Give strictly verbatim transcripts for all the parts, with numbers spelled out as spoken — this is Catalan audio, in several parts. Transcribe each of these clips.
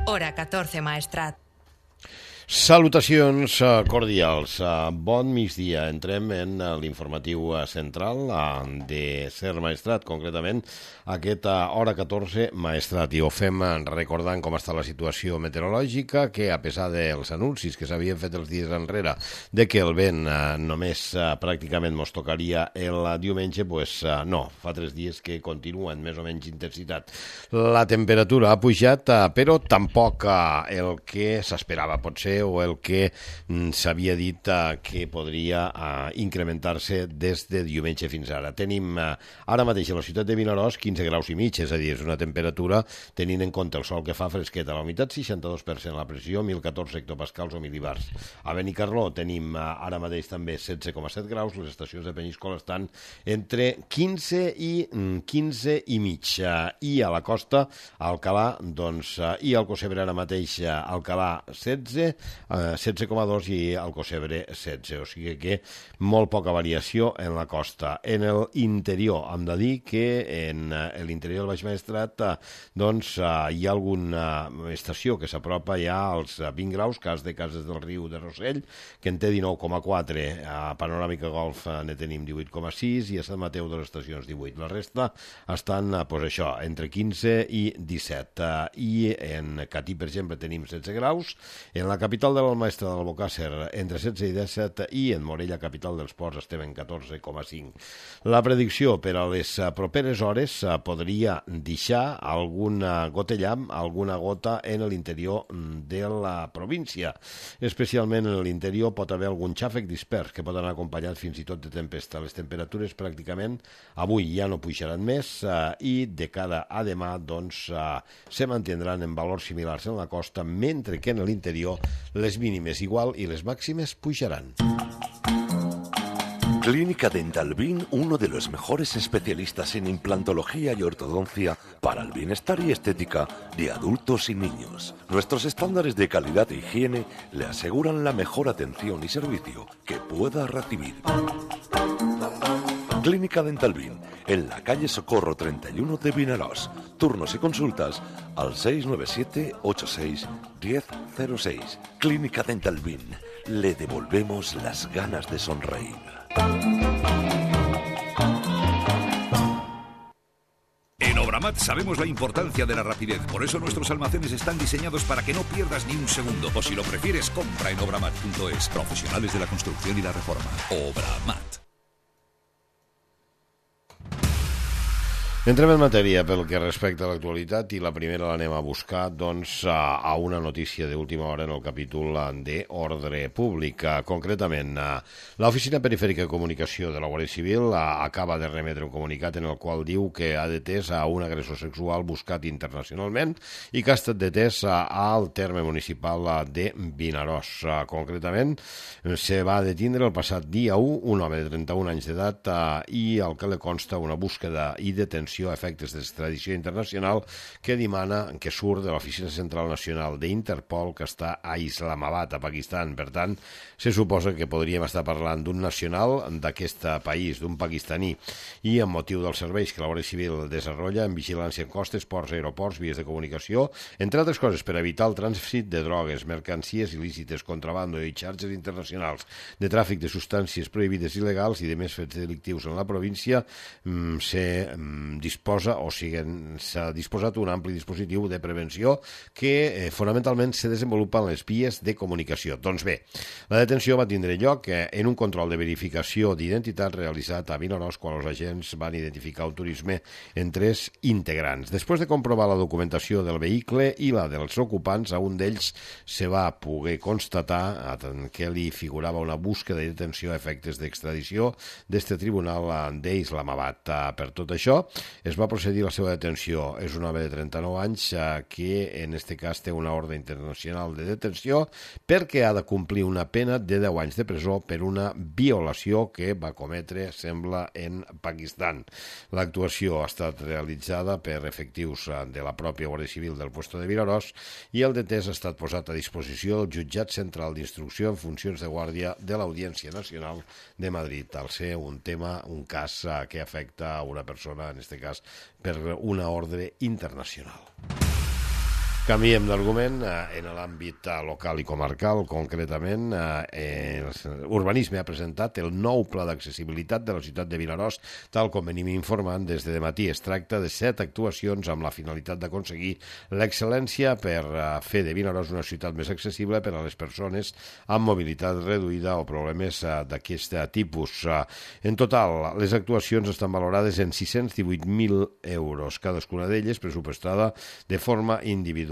Hora catorze, Maestrat. Salutacions cordials, bon migdia. Entrem en l'informatiu central de Ser Maestrat, concretament aquesta hora catorze Maestrat, i ho fem recordant com està la situació meteorològica, que a pesar dels anuncis que s'havien fet els dies enrere de que el vent només pràcticament mos tocaria el diumenge, pues no, fa tres dies que continua en més o menys intensitat. La temperatura ha pujat, però tampoc el que s'esperava pot ser o el que s'havia dit que podria incrementar-se des de diumenge fins ara. Tenim ara mateix a la ciutat de Vinaròs quinze graus i mig, és a dir, és una temperatura tenint en compte el sol que fa fresqueta, la humitat seixanta-dos per cent, la pressió mil catorze hectopascals o milibars. A Benicarló tenim ara mateix també setze coma set graus, les estacions de Penyíscola estan entre quinze i quinze i mig, i a la costa Alcalà, doncs, i Alcossebre ara mateix Alcalà setze, setze coma dos i Alcossebre setze, o sigui que molt poca variació en la costa. En l'interior hem de dir que en l'interior del Baix Maestrat doncs hi ha alguna estació que s'apropa ja als vint graus, cas de Cases del Riu de Rossell, que en té dinou coma quatre, a Panoràmica Golf ne tenim divuit coma sis i a Sant Mateu de les estacions divuit. La resta estan, doncs això, entre quinze i disset. I en Catí, per exemple, tenim setze graus, en la capital de l'Almaestra de l'Albocàsser entre setze i disset, i en Morella, capital dels ports, estem en catorze coma cinc. La predicció per a les properes hores podria deixar algun gotellam, alguna gota en l'interior de la província. Especialment en l'interior pot haver algun xàfec dispers que pot anar acompanyat fins i tot de tempesta. Les temperatures pràcticament avui ja no pujaran més i de cara a demà doncs se mantindran en valors similars en la costa, mentre que en l'interior les mínimes igual y las máximas pujarán. Clínica Dental Bin, uno de los mejores especialistas en implantología y ortodoncia para el bienestar y estética de adultos y niños. Nuestros estándares de calidad e higiene le aseguran la mejor atención y servicio que pueda recibir. Clínica Dental Bin, en la calle Socorro treinta y uno de Vinaròs. Turnos y consultas al seis nueve siete ocho seis uno cero cero seis. Clínica Dental Bin, le devolvemos las ganas de sonreír. En Obramat sabemos la importancia de la rapidez, por eso nuestros almacenes están diseñados para que no pierdas ni un segundo. O si lo prefieres, compra en obramat punto es. Profesionales de la construcción y la reforma. Obramat. Entrem en matèria pel que respecta a l'actualitat i la primera l'anem a buscar doncs, a una notícia d'última hora en el capítol d'Ordre Públic. Concretament, l'Oficina Perifèrica de Comunicació de la Guàrdia Civil acaba de remetre un comunicat en el qual diu que ha detès a un agressor sexual buscat internacionalment i que ha estat detès al terme municipal de Vinaròs. Concretament, se va detindre el passat dia u un home de trenta-un anys d'edat i al que li consta una búsqueda i detenció a efectes d'extradició internacional que dimana que surt de l'Oficina Central Nacional d'Interpol, que està a Islamabad, a Pakistan. Per tant, se suposa que podríem estar parlant d'un nacional d'aquest país, d'un pakistaní, i amb motiu dels serveis que la Guàrdia Civil desenvolupa en vigilància en costes, ports, aeroports, vies de comunicació, entre altres coses per evitar el trànsit de drogues, mercancies il·lícites, contrabando i xarxes internacionals de tràfic de substàncies prohibides il·legals i de més fets delictius en la província, se disposa, o sigui, s'ha disposat un ampli dispositiu de prevenció que eh, fonamentalment se desenvolupa en les vies de comunicació. Doncs bé, la detenció va tindre lloc eh, en un control de verificació d'identitat realitzat a Vinaròs quan els agents van identificar el turisme en tres integrants. Després de comprovar la documentació del vehicle i la dels ocupants, a un d'ells se va poder constatar que li figurava una búsqueda de detenció a efectes d'extradició d'este tribunal d'Islamabad. Per tot això, es va procedir a la seva detenció. És un home de trenta-nou anys que en aquest cas té una ordre internacional de detenció perquè ha de complir una pena de deu anys de presó per una violació que va cometre, sembla, en Pakistan. L'actuació ha estat realitzada per efectius de la pròpia Guàrdia Civil del puesto de Vinaròs i el detès ha estat posat a disposició del Jutjat Central d'Instrucció en funcions de guàrdia de l'Audiència Nacional de Madrid, al ser un tema, un cas que afecta a una persona, en aquest cas, per una ordre internacional. Canviem d'argument en l'àmbit local i comarcal, concretament. El urbanisme ha presentat el nou pla d'accessibilitat de la ciutat de Vinaròs, tal com venim informant des de dematí. Es tracta de set actuacions amb la finalitat d'aconseguir l'excel·lència per fer de Vinaròs una ciutat més accessible per a les persones amb mobilitat reduïda o problemes d'aquest tipus. En total, les actuacions estan valorades en sis-cents divuit mil euros, cadascuna d'elles pressupostada de forma individual.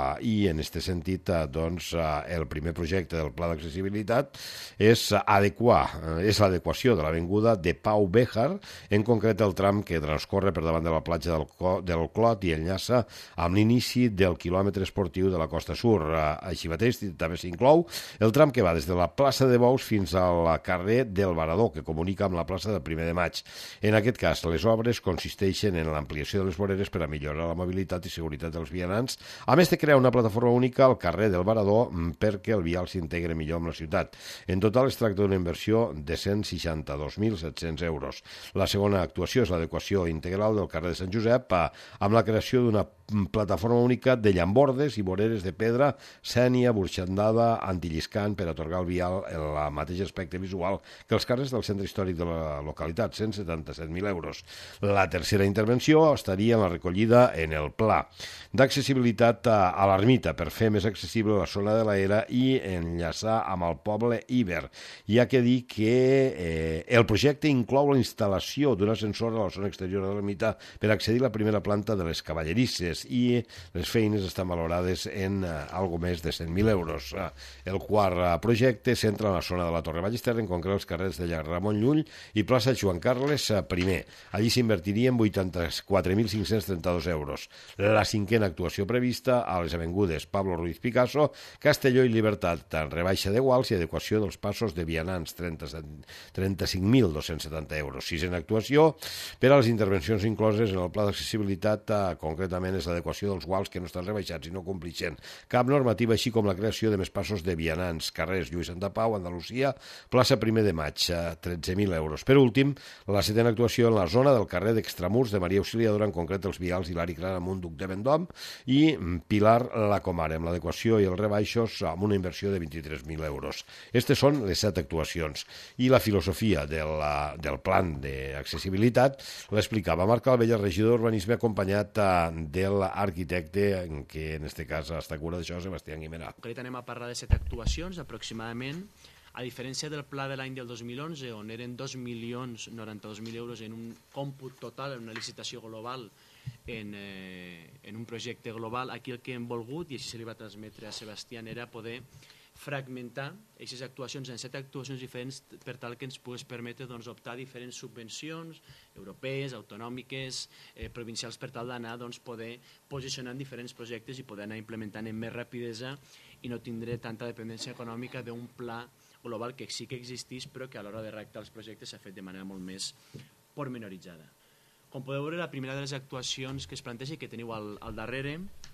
I en aquest sentit, doncs, el primer projecte del pla d'accessibilitat és adequar, és l'adequació de l'avinguda de Pau Béjar, en concret el tram que transcorre per davant de la platja del, del Clot i enllaça amb l'inici del quilòmetre esportiu de la Costa Sur. Així mateix també s'inclou el tram que va des de la plaça de Bous fins al carrer del Varador, que comunica amb la plaça del primer de maig. En aquest cas, les obres consisteixen en l'ampliació de les voreres per a millorar la mobilitat i seguretat dels vianants, a més de crear una plataforma única al carrer del Varador perquè el vial s'integre millor amb la ciutat. En total es tracta d'una inversió de cent seixanta-dos mil set-cents euros. La segona actuació és l'adequació integral del carrer de Sant Josep amb la creació d'una plataforma única de llambordes i voreres de pedra, sènia, burxandada, antilliscant per atorgar al vial el mateix aspecte visual que els carrers del centre històric de la localitat, cent setanta-set mil euros. La tercera intervenció estaria en la recollida en el pla d'accessibilitat a l'Ermita per fer més accessible la zona de l'Era i enllaçar amb el poble Iber. Hi ha que dir que eh, el projecte inclou la instal·lació d'un ascensor a la zona exterior de l'Ermita per accedir a la primera planta de les cavallerisses i les feines estan valorades en uh, algo més de cent mil euros. Uh, el quart uh, projecte centra en la zona de la Torre Ballester, en concret els carrers de Ramon Llull i plaça Joan Carles uh, I. Allí s'invertirien vuitanta-quatre mil cinc-cents trenta-dos euros. La cinquena actuació prevista a les avingudes Pablo Ruiz Picasso, Castelló i Libertat, en rebaixa de guals i adequació dels passos de vianants, trenta-cinc mil dos-cents setanta euros. Sisena actuació per a les intervencions incloses en el pla d'accessibilitat, uh, concretament és l'adequació dels guals que no estan rebaixats i no complixen cap normativa, així com la creació de més passos de vianants, carrers Lluís Santa Pau, Andalusia, plaça primer de maig, tretze mil euros. Per últim, la setena actuació en la zona del carrer d'Extramurs de Maria Auxiliadora, en concret els vials Hilari Claramunt, Duc de Vendôme i Pilar la Comare, amb l'adequació i els rebaixos amb una inversió de vint-i-tres mil euros. Aquestes són les set actuacions. I la filosofia del, del plan d'accessibilitat l'explicava Marc Calvella, regidor d'Urbanisme, acompanyat de l'arquitecte, que en aquest cas està a cura d'això, Sebastián Guimerà. Concret anem a parlar de set actuacions, aproximadament, a diferència del pla de l'any del dos mil onze, on eren dos milions noranta-dos mil euros en un còmput total, en una licitació global, en, eh, en un projecte global. Aquí el que hem volgut, i així se li va transmetre a Sebastián, era poder fragmentar aquestes actuacions en set actuacions diferents per tal que ens pogués permetre doncs, optar a diferents subvencions europees, autonòmiques, eh, provincials, per tal d'anar doncs, poder posicionar en diferents projectes i poder anar implementant amb més rapidesa i no tindre tanta dependència econòmica d'un pla global que sí que existís però que a l'hora de redactar els projectes s'ha fet de manera molt més pormenoritzada. Com podeu veure, la primera de les actuacions que es planteja i que teniu al, al darrere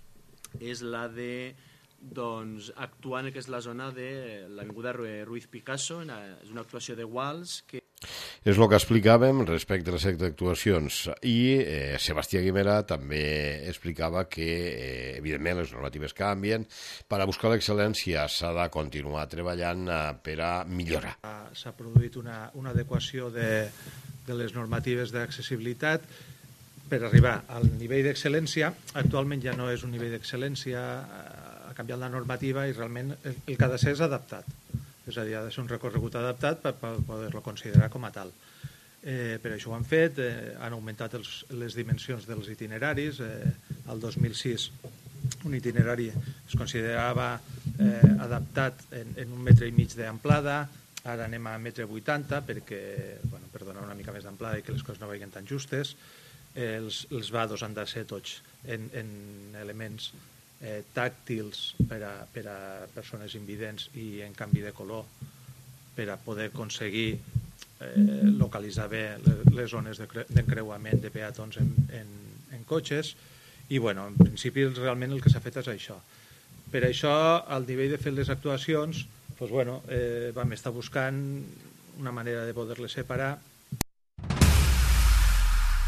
és la de doncs, actuar en el que és la zona de l'avinguda Ruiz Picasso. És una actuació de guals que... És el que explicàvem respecte a les set actuacions. I eh, Sebastià Guimerà també explicava que, eh, evidentment, les normatives canvien. Per a buscar l'excel·lència s'ha de continuar treballant eh, per a millorar. S'ha produït una, una adequació de, de les normatives d'accessibilitat per arribar al nivell d'excel·lència. Actualment ja no és un nivell d'excel·lència, ha canviat la normativa i realment el, el que ha de ser és adaptat. És a dir, ha de ser un recorregut adaptat per, per poder-lo considerar com a tal. Eh, per això ho han fet, eh, han augmentat els, les dimensions dels itineraris. Eh, el dos mil sis un itinerari es considerava eh, adaptat en, en un metre i mig d'amplada, ara anem a metre vuitanta perquè, bueno, per donar una mica més d'amplada i que les coses no vagin tan justes. Eh, els, els vados han de ser tots en, en elements eh, tàctils per a, per a persones invidents i en canvi de color per a poder aconseguir eh, localitzar bé les zones d'encreuament de peatons en, en, en cotxes i bueno, en principi realment el que s'ha fet és això. Per això, al nivell de fer les actuacions, doncs, bueno, eh, vam estar buscant una manera de poder-les separar.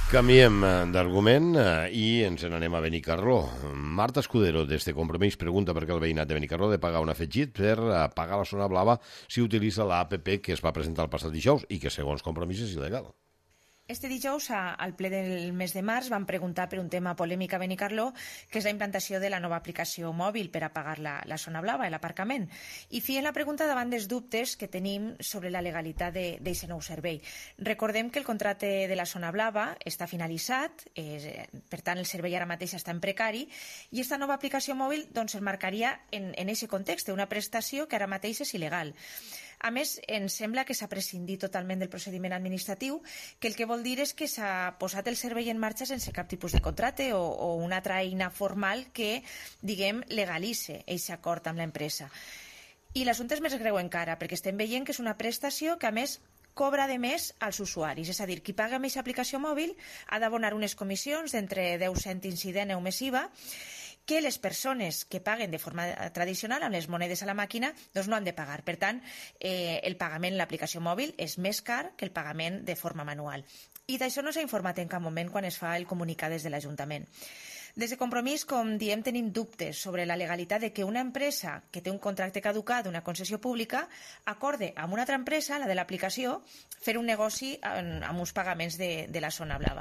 Canviem d'argument i ens n'anem a Benicarló. Marta Escudero, des de Compromís, pregunta per què el veïnat de Benicarló ha de pagar un afegit per pagar la zona blava si utilitza l'A P P que es va presentar el passat dijous i que, segons Compromís, és il·legal. Este dijous, al ple del mes de març, van preguntar per un tema polèmic a Benicarló, que és la implantació de la nova aplicació mòbil per a pagar la, la zona blava, l'aparcament. I feien la pregunta davant dels dubtes que tenim sobre la legalitat d'aquest nou servei. Recordem que el contracte de la zona blava està finalitzat, eh, per tant el servei ara mateix està en precari, i aquesta nova aplicació mòbil doncs, el marcaria en aquest context, una prestació que ara mateix és il·legal. A més, ens sembla que s'ha prescindit totalment del procediment administratiu, que el que vol dir és que s'ha posat el servei en marxa sense cap tipus de contracte o, o una altra eina formal que, diguem, legalitze aquest acord amb l'empresa. I l'assumpte és més greu encara, perquè estem veient que és una prestació que, a més, cobra de més als usuaris. És a dir, qui paga amb aquesta aplicació mòbil ha d'abonar unes comissions d'entre deu cèntims i deu més I V A, que les persones que paguen de forma tradicional amb les monedes a la màquina doncs no han de pagar. Per tant, eh, el pagament en l'aplicació mòbil és més car que el pagament de forma manual. I d'això no s'ha informat en cap moment quan es fa el comunicat des de l'Ajuntament. Des de Compromís, com diem, tenim dubtes sobre la legalitat de que una empresa que té un contracte caducat d'una concessió pública acorde amb una altra empresa, la de l'aplicació, fer un negoci amb uns pagaments de, de la zona blava.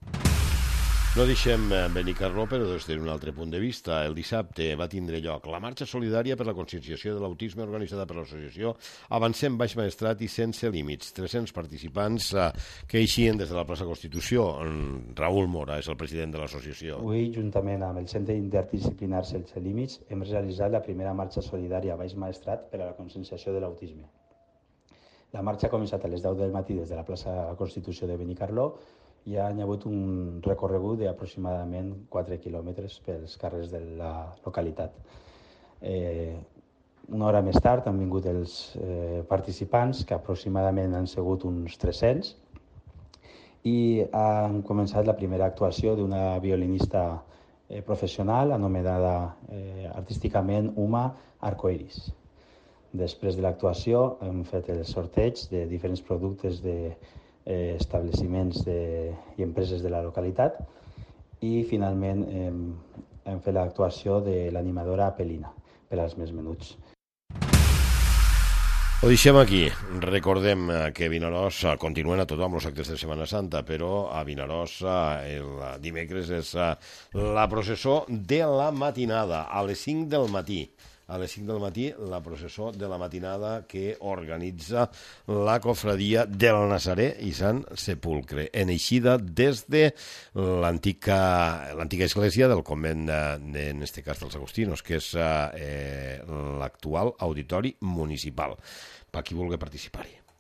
No deixem Benicarló, però des d'un altre punt de vista. El dissabte va tindre lloc la marxa solidària per la conscienciació de l'autisme organitzada per l'associació Avancem Baix Maestrat i Sense Límits. tres-cents participants que eixien des de la plaça Constitució. Raül Mora és el president de l'associació. Avui, juntament amb el Centre Interdisciplinar Sense Límits, hem realitzat la primera marxa solidària a Baix Maestrat per a la conscienciació de l'autisme. La marxa ha començat a les deu del matí des de la plaça Constitució de Benicarló i ha hagut un recorregut d'aproximadament quatre quilòmetres pels carrers de la localitat. Eh, una hora més tard han vingut els eh, participants, que aproximadament han sigut uns tres-cents, i han començat la primera actuació d'una violinista eh, professional anomenada eh, artísticament Uma Arcoiris. Després de l'actuació hem fet el sorteig de diferents productes de eh, establiments de, i empreses de la localitat i finalment eh, hem fet l'actuació de l'animadora Pelina per als més menuts. Ho deixem aquí. Recordem que a Vinaròs continuen a tothom els actes de Setmana Santa, però a Vinaròs el dimecres és la processó de la matinada, a les cinc del matí. A les cinc del matí, la processó de la matinada que organitza la cofradia del Nazaré i Sant Sepulcre, en eixida des de l'antiga l'antiga església del convent, de, en este cas dels Agustinos, que és eh, l'actual auditori municipal, per qui vulgui participar-hi.